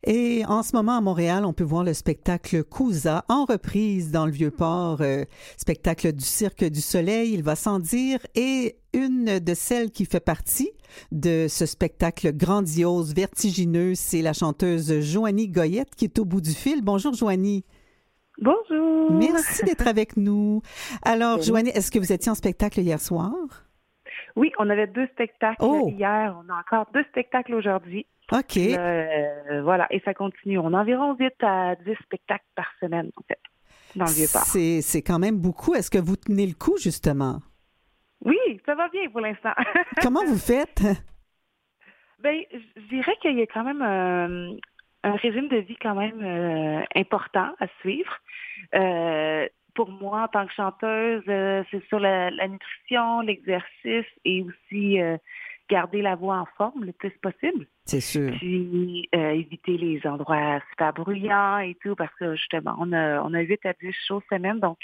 Et en ce moment, à Montréal, on peut voir le spectacle Cousa en reprise dans le Vieux-Port, spectacle du Cirque du Soleil, il va sans dire, et une de celles qui fait partie de ce spectacle grandiose, vertigineux, c'est la chanteuse Joanie Goyette qui est au bout du fil. Bonjour Joanie. Bonjour. Merci d'être avec nous. Alors Joanie, est-ce que vous étiez en spectacle hier soir? Oui, on avait 2 spectacles hier, on a encore 2 spectacles aujourd'hui. OK. Voilà, et ça continue. On a environ 8 à 10 spectacles par semaine, en fait, dans le Vieux-Port. C'est quand même beaucoup. Est-ce que vous tenez le coup, justement? Oui, ça va bien pour l'instant. Comment vous faites? Ben, je dirais qu'il y a quand même un régime de vie quand même important à suivre. Pour moi, en tant que chanteuse, c'est sur la nutrition, l'exercice et aussi garder la voix en forme le plus possible. C'est sûr. Puis éviter les endroits super bruyants et tout, parce que justement, on a 8 à 10 shows semaine, donc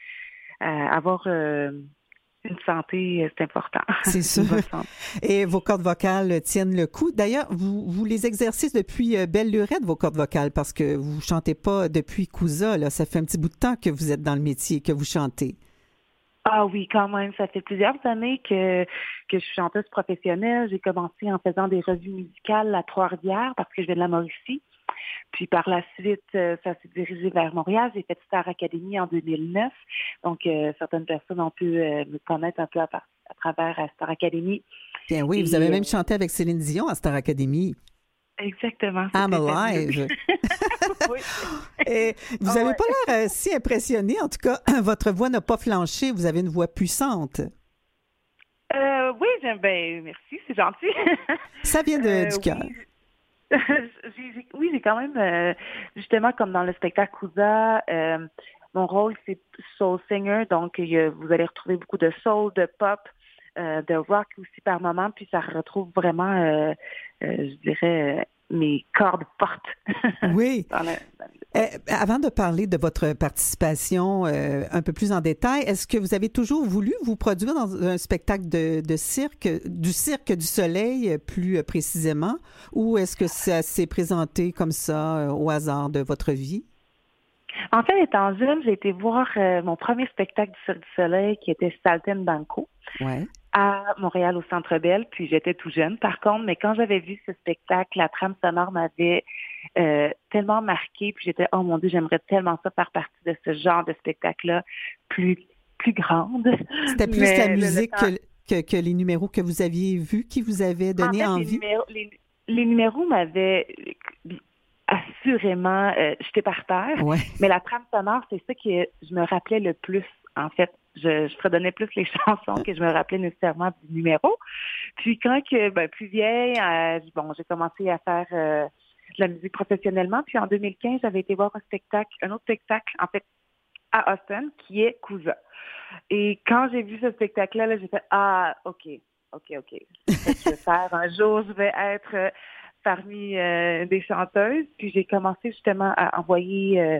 avoir une santé, c'est important. C'est sûr. Et vos cordes vocales tiennent le coup. D'ailleurs, vous les exercez depuis belle lurette, vos cordes vocales, parce que vous chantez pas depuis Cousa, là. Ça fait un petit bout de temps que vous êtes dans le métier, que vous chantez. Ah oui, quand même. Ça fait plusieurs années que je suis chanteuse professionnelle. J'ai commencé en faisant des revues musicales à Trois-Rivières parce que je viens de la Mauricie. Puis par la suite, ça s'est dirigé vers Montréal. J'ai fait Star Academy en 2009. Donc, certaines personnes ont pu me connaître un peu à travers Star Academy. Bien oui, vous avez même chanté avec Céline Dion à Star Academy. Exactement. I'm Alive. Oui. Et vous n'avez pas l'air si impressionné. En tout cas, votre voix n'a pas flanché. Vous avez une voix puissante. Oui, ben merci, c'est gentil. Ça vient du cœur. Oui, j'ai quand même, justement, comme dans le spectacle Cousa, mon rôle, c'est soul singer. Donc, vous allez retrouver beaucoup de soul, de pop, de rock aussi par moment. Puis, ça retrouve vraiment, je dirais, mes cordes fortes. Oui. Avant de parler de votre participation un peu plus en détail, est-ce que vous avez toujours voulu vous produire dans un spectacle de cirque, du Cirque du Soleil plus précisément, ou est-ce que ça s'est présenté comme ça au hasard de votre vie? En fait, étant jeune, j'ai été voir mon premier spectacle du Cirque du Soleil qui était Saltimbanco. Ouais. À Montréal, au Centre Bell, puis j'étais tout jeune, par contre, mais quand j'avais vu ce spectacle, la trame sonore m'avait tellement marquée, puis j'étais, oh mon Dieu, j'aimerais tellement ça faire partie de ce genre de spectacle-là plus grande. C'était plus la musique que les numéros que vous aviez vus qui vous avaient donné envie? Les numéros m'avaient assurément jeté par terre, ouais. Mais la trame sonore, c'est ça que je me rappelais le plus, en fait. Je fredonnais plus les chansons que je me rappelais nécessairement du numéro. Puis quand plus vieille, j'ai commencé à faire de la musique professionnellement. Puis en 2015, j'avais été voir un autre spectacle, en fait, à Austin, qui est Cousa. Et quand j'ai vu ce spectacle-là, j'ai fait OK. Je vais faire un jour, je vais être parmi des chanteuses. Puis j'ai commencé justement à envoyer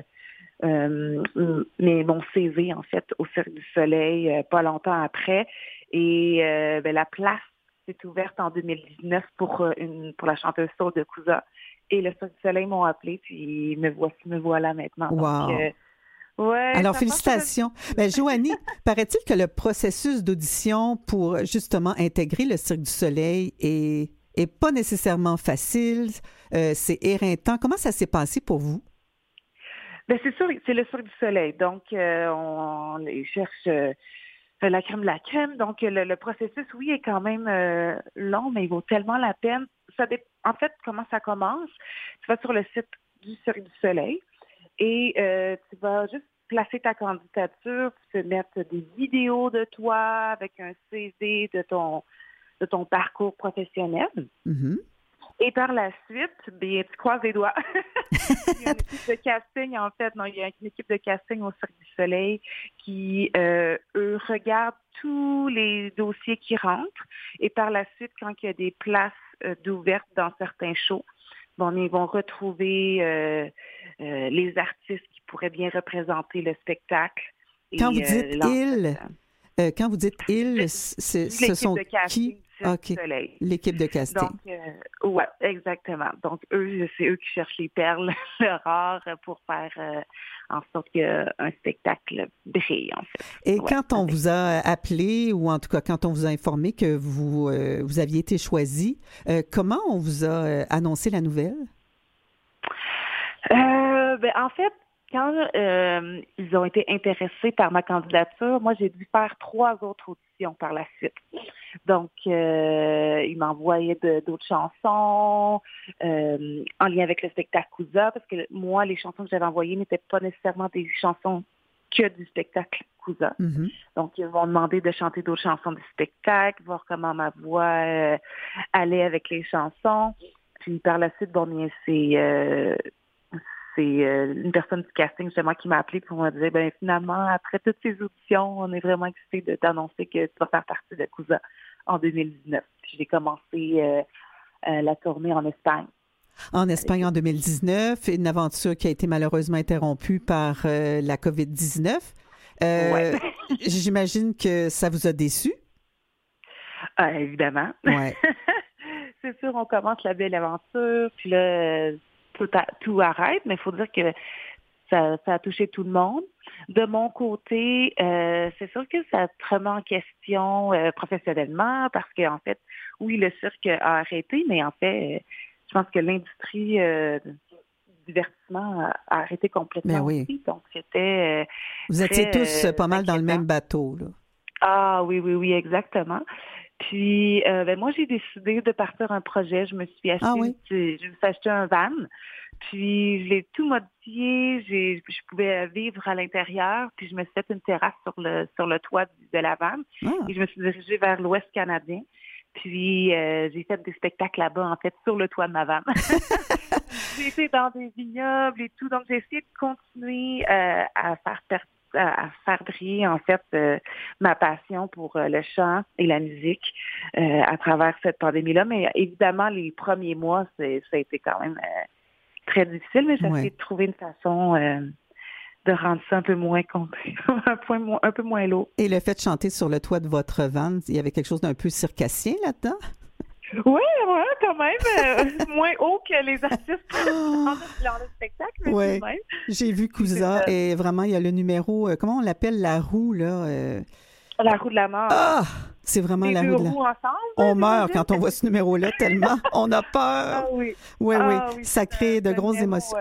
mon CV, en fait, au Cirque du Soleil, pas longtemps après. Et la place s'est ouverte en 2019 pour la chanteuse soul de Cousa. Et le Cirque du Soleil m'ont appelé, puis me voilà maintenant. Wow. Donc, ouais. Alors, félicitations. Joanie, paraît-il que le processus d'audition pour justement intégrer le Cirque du Soleil est pas nécessairement facile, c'est éreintant. Comment ça s'est passé pour vous? C'est sûr, c'est le Cirque du Soleil. Donc, on cherche la crème de la crème. Donc, le processus, oui, est quand même long, mais il vaut tellement la peine. En fait, comment ça commence? Tu vas sur le site du Cirque du Soleil et tu vas juste placer ta candidature, tu peux mettre des vidéos de toi avec un CV de ton parcours professionnel. Mm-hmm. Et par la suite, tu croises les doigts. Il y a une équipe de casting, en fait. Non, il y a une équipe de casting au Cirque du Soleil qui, eux, regardent tous les dossiers qui rentrent. Et par la suite, quand il y a des places d'ouvertes dans certains shows, ils vont retrouver les artistes qui pourraient bien représenter le spectacle. Quand vous dites « ils », Quand vous dites ils, ce sont qui? OK. Soleil. L'équipe de casting. Donc, oui, exactement. Donc, c'est eux qui cherchent les perles rares pour faire en sorte qu'un spectacle brille, en fait. Et quand on vous a appelé, ou en tout cas quand on vous a informé que vous aviez été choisi, comment on vous a annoncé la nouvelle? En fait, quand ils ont été intéressés par ma candidature, moi, j'ai dû faire 3 autres auditions par la suite. Donc, ils m'envoyaient d'autres chansons en lien avec le spectacle Cousa, parce que moi, les chansons que j'avais envoyées n'étaient pas nécessairement des chansons que du spectacle Cousa. Mm-hmm. Donc, ils m'ont demandé de chanter d'autres chansons du spectacle, voir comment ma voix allait avec les chansons. Puis par la suite, c'est une personne du casting justement qui m'a appelé pour me dire finalement, après toutes ces auditions, on est vraiment excités de t'annoncer que tu vas faire partie de Cousa en 2019. Puis j'ai commencé la tournée en Espagne. En Espagne en 2019, une aventure qui a été malheureusement interrompue par la COVID-19. Ouais. J'imagine que ça vous a déçu? Évidemment. Ouais. C'est sûr, on commence la belle aventure, puis là, tout arrête, mais il faut dire que ça a touché tout le monde. De mon côté, c'est sûr que ça te remet en question professionnellement parce qu'en fait, oui, le cirque a arrêté, mais en fait, je pense que l'industrie du divertissement a arrêté complètement aussi. Donc, c'était... Vous étiez tous pas mal dans le même bateau, là. Ah oui, exactement. Puis, moi, j'ai décidé de partir un projet. Je me suis acheté un van. Puis, je l'ai tout modifié. Je pouvais vivre à l'intérieur. Puis, je me suis fait une terrasse sur le toit de la van. Et je me suis dirigée vers l'Ouest canadien. Puis, j'ai fait des spectacles là-bas, en fait, sur le toit de ma van. J'ai été dans des vignobles et tout. Donc, j'ai essayé de continuer à faire briller, en fait, ma passion pour le chant et la musique à travers cette pandémie-là. Mais évidemment, les premiers mois, ça a été quand même très difficile, mais j'ai essayé de trouver une façon de rendre ça un peu moins un peu moins lourd. Et le fait de chanter sur le toit de votre van, il y avait quelque chose d'un peu circassien là-dedans? Oui, quand même. Moins haut que les artistes dans le spectacle. Oui, j'ai vu Cousa et vraiment, il y a le numéro, comment on l'appelle, la roue, là? La roue de la mort. Ah! C'est vraiment la roue de la mort. On meurt quand on voit ce numéro-là tellement. On a peur. Ah oui. Oui. Ça crée de grosses émotions.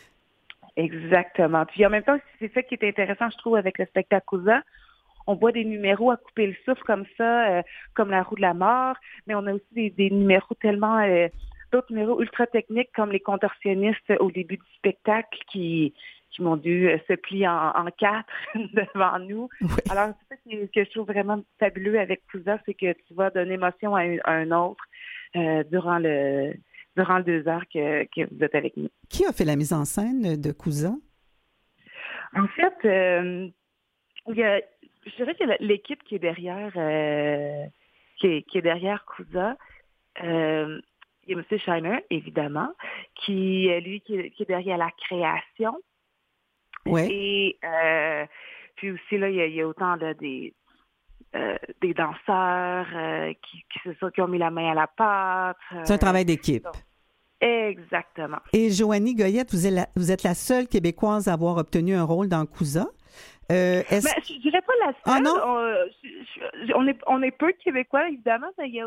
Exactement. Puis en même temps, c'est ça qui est intéressant, je trouve, avec le spectacle Cousa. On voit des numéros à couper le souffle comme ça, comme la roue de la mort, mais on a aussi des numéros tellement, d'autres numéros ultra techniques comme les contorsionnistes au début du spectacle qui m'ont dû se plier en 4 devant nous. Oui. Alors, c'est ça que je trouve vraiment fabuleux avec Cousa, c'est que tu vas d'une émotion à un autre durant le 2 heures que vous êtes avec nous. Qui a fait la mise en scène de Cousa? En fait, je dirais que l'équipe qui est derrière qui est derrière Cousa, il y a M. Shiner, évidemment, qui est derrière la création. Oui. Et puis aussi, là, il y a autant là, des danseurs qui ont mis la main à la pâte. C'est un travail d'équipe. Exactement. Et Joanie Goyette, vous êtes la seule Québécoise à avoir obtenu un rôle dans Cousa. Je dirais pas la seule. Ah non? On est peu Québécois, évidemment, mais il y a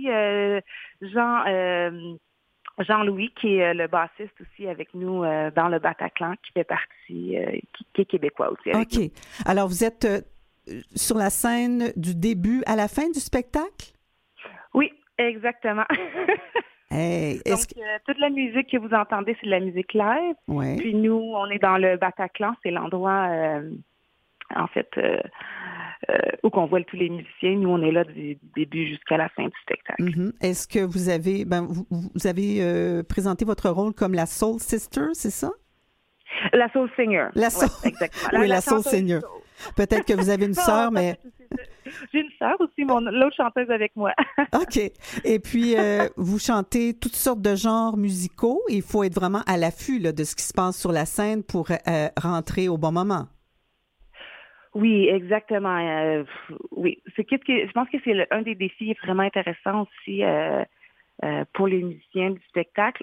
aussi Jean-Louis, qui est le bassiste aussi avec nous dans le Bataclan, qui fait partie, qui est québécois aussi. OK. Nous. Alors, vous êtes sur la scène du début à la fin du spectacle? Oui, exactement. Hey, donc, toute la musique que vous entendez, c'est de la musique live. Ouais. Puis nous, on est dans le Bataclan, c'est l'endroit, en fait, où on voit tous les musiciens. Nous, on est là du début jusqu'à la fin du spectacle. Mm-hmm. Est-ce que vous avez, vous avez présenté votre rôle comme la Soul Sister, c'est ça? La Soul Singer. La Soul, exactement. Oui, la Soul Singer. Peut-être que vous avez une sœur, mais... J'ai une sœur aussi, l'autre chanteuse avec moi. OK. Et puis, vous chantez toutes sortes de genres musicaux. Il faut être vraiment à l'affût là, de ce qui se passe sur la scène pour rentrer au bon moment. Oui, exactement. Oui, je pense que c'est un des défis vraiment intéressants aussi pour les musiciens du spectacle.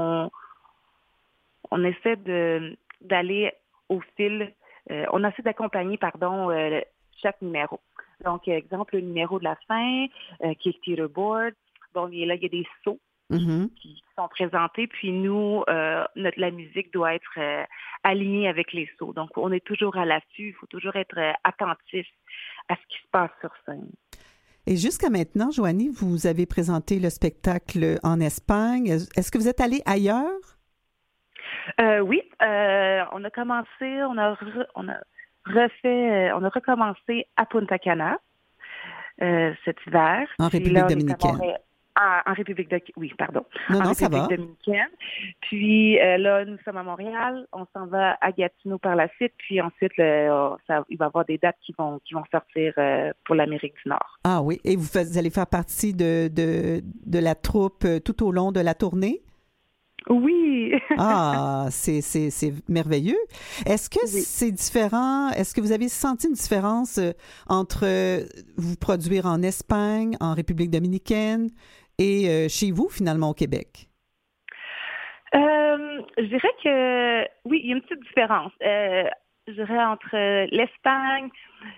On essaie d'aller au fil, on essaie d'accompagner, pardon, chaque numéro. Donc, exemple, le numéro de la fin, qui est le theater board. Bon, là, il y a des sauts Mm-hmm. qui sont présentés, puis nous, la musique doit être alignée avec les sauts. Donc, on est toujours à l'affût, il faut toujours être attentif à ce qui se passe sur scène. Et jusqu'à maintenant, Joanie, vous avez présenté le spectacle en Espagne. Est-ce que vous êtes allée ailleurs? Oui, on a commencé, on a recommencé à Punta Cana cet hiver. En Puis République là, on est à dominicaine. Montréal. En République Non, en non, ça République va. dominicaine. Puis là, nous sommes à Montréal. On s'en va à Gatineau par la suite. Puis ensuite, il va y avoir des dates qui vont sortir pour l'Amérique du Nord. Ah oui, et vous allez faire partie de la troupe tout au long de la tournée? Oui. Ah, c'est merveilleux. Est-ce que Oui. c'est différent? Est-ce que vous avez senti une différence entre vous produire en Espagne, en République dominicaine et chez vous, finalement, au Québec? Je dirais que oui, il y a une petite différence. Je dirais entre l'Espagne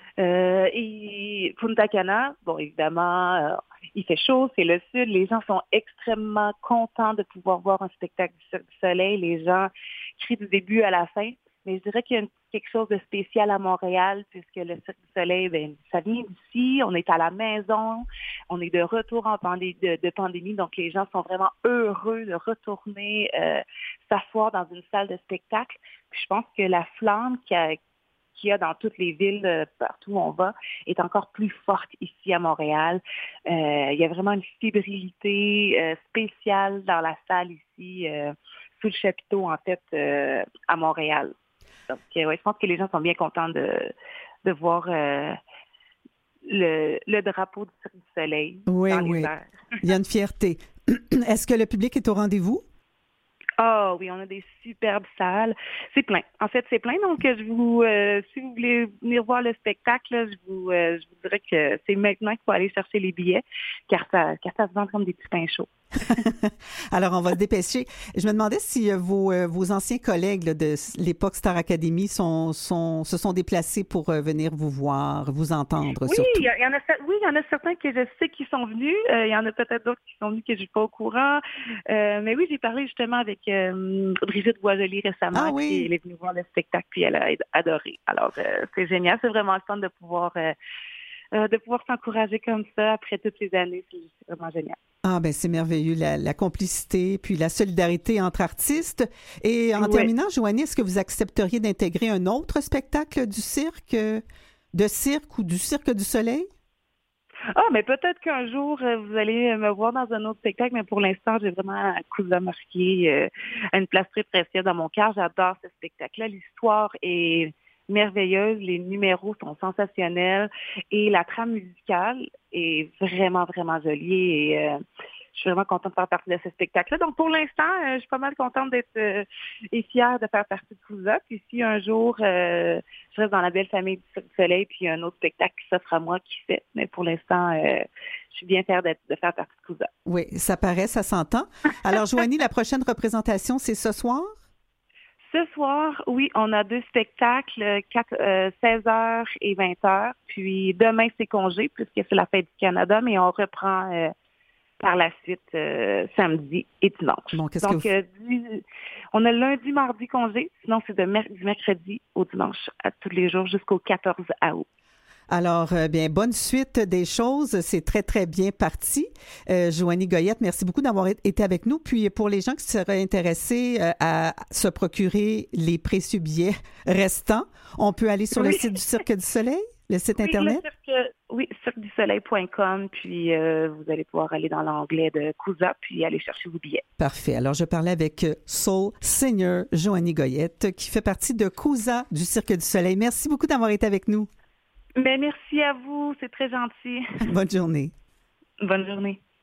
et Punta Cana. Bon, évidemment, il fait chaud, c'est le sud. Les gens sont extrêmement contents de pouvoir voir un spectacle du Cirque du Soleil. Les gens crient du début à la fin. Mais je dirais qu'il y a quelque chose de spécial à Montréal, puisque le Cirque du Soleil, ça vient d'ici, on est à la maison, on est de retour de pandémie, donc les gens sont vraiment heureux de retourner s'asseoir dans une salle de spectacle. Puis je pense que la flamme qu'il y a dans toutes les villes, partout où on va, est encore plus forte ici à Montréal. Il y a vraiment une fébrilité spéciale dans la salle ici, sous le chapiteau, en fait, à Montréal. Donc, ouais, je pense que les gens sont bien contents de voir le drapeau du Cirque du Soleil dans les airs. Il y a une fierté. Est-ce que le public est au rendez-vous? Ah oui, on a des superbes salles. C'est plein. En fait, c'est plein. Donc, si vous voulez venir voir le spectacle, là, je vous dirais que c'est maintenant qu'il faut aller chercher les billets, car ça se vend comme des petits pains chauds. Alors, on va se dépêcher. Je me demandais si vos anciens collègues là, de l'époque Star Academy se sont déplacés pour venir vous voir, vous entendre oui, surtout. Il y en a certains que je sais qui sont venus. Il y en a peut-être d'autres qui sont venus que je ne suis pas au courant. Mais oui, j'ai parlé justement avec Brigitte Boisjoli récemment, qui est venue voir le spectacle, puis elle a adoré. Alors, c'est génial. C'est vraiment le fun de pouvoir s'encourager comme ça après toutes les années. C'est vraiment génial. Ah ben c'est merveilleux, la complicité, puis la solidarité entre artistes. Et en terminant, Joanie, est-ce que vous accepteriez d'intégrer un autre spectacle du cirque ou du Cirque du Soleil? Ah, mais peut-être qu'un jour, vous allez me voir dans un autre spectacle, mais pour l'instant, j'ai vraiment Cousa marqué une place très précieuse dans mon cœur. J'adore ce spectacle-là. L'histoire est merveilleuse, les numéros sont sensationnels et la trame musicale est vraiment, vraiment jolie et je suis vraiment contente de faire partie de ce spectacle-là. Donc, pour l'instant, je suis pas mal contente d'être et fière de faire partie de Cousa. Puis si un jour, je reste dans la belle famille du Cirque du Soleil, puis il y a un autre spectacle qui s'offre à moi, qui fait. Mais pour l'instant, je suis bien fière de faire partie de Cousa. Oui, ça paraît, ça s'entend. Alors, Joanie, la prochaine représentation, c'est ce soir? Ce soir, oui, on a 2 spectacles, 16h et 20h. Puis demain, c'est congé puisque c'est la fête du Canada, mais on reprend par la suite samedi et dimanche. Bon, donc, on a lundi, mardi congé. Sinon, c'est du mercredi au dimanche, à tous les jours jusqu'au 14 août. Alors, bien, bonne suite des choses. C'est très, très bien parti. Joanie Goyette, merci beaucoup d'avoir été avec nous. Puis, pour les gens qui seraient intéressés à se procurer les précieux billets restants, on peut aller sur le site du Cirque du Soleil, le site Internet? cirquedusoleil.com. Puis, vous allez pouvoir aller dans l'onglet de Cousa, puis aller chercher vos billets. Parfait. Alors, je parlais avec Soul Singer Joanie Goyette, qui fait partie de Cousa du Cirque du Soleil. Merci beaucoup d'avoir été avec nous. Ben, merci à vous, c'est très gentil. Bonne journée. Bonne journée.